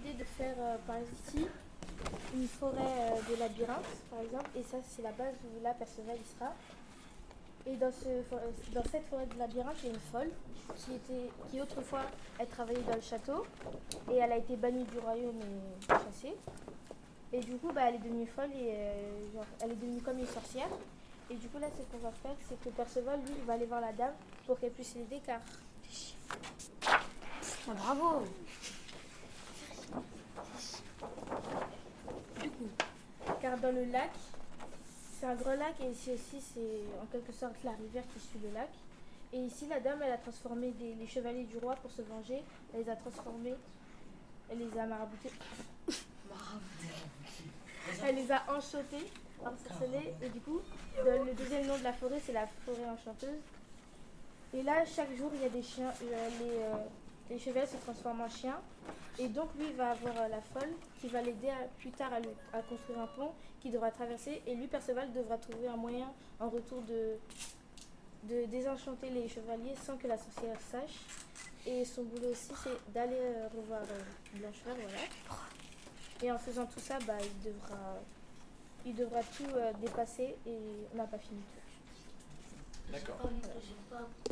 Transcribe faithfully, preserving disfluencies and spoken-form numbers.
décidé de faire euh, par ici une forêt euh, de labyrinthe, par exemple, et ça c'est la base où là Perceval il sera. Et dans, ce, dans cette forêt de labyrinthe, il y a une folle qui, était, qui autrefois elle travaillait dans le château et elle a été bannie du royaume et chassée. Et du coup, bah, elle est devenue folle et euh, genre, elle est devenue comme une sorcière. Et du coup, là, ce qu'on va faire, c'est que Perceval, lui, il va aller voir la dame pour qu'elle puisse l'aider car... Ah, bravo. Du coup, car dans le lac, c'est un grand lac et ici aussi, c'est en quelque sorte la rivière qui suit le lac. Et ici, la dame, elle a transformé des, les chevaliers du roi pour se venger. Elle les a transformés, elle les a maraboutés. Elle les a enchantés, ensorcelés. Et du coup, dans le deuxième nom de la forêt, c'est la forêt enchanteuse. Et là, chaque jour, il y a des chiens. Euh, les, euh, les chevaliers se transforment en chiens. Et donc, lui, il va avoir euh, la folle qui va l'aider à- plus tard à, lui- à construire un pont qu'il devra traverser. Et lui, Perceval, devra trouver un moyen en retour de, de désenchanter les chevaliers sans que la sorcière sache. Et son boulot aussi, c'est d'aller euh, revoir euh, Blanchefleur, voilà. Et en faisant tout ça, bah, il devra, il devra tout euh, dépasser et on n'a pas fini tout. D'accord. J'ai pas- j'ai pas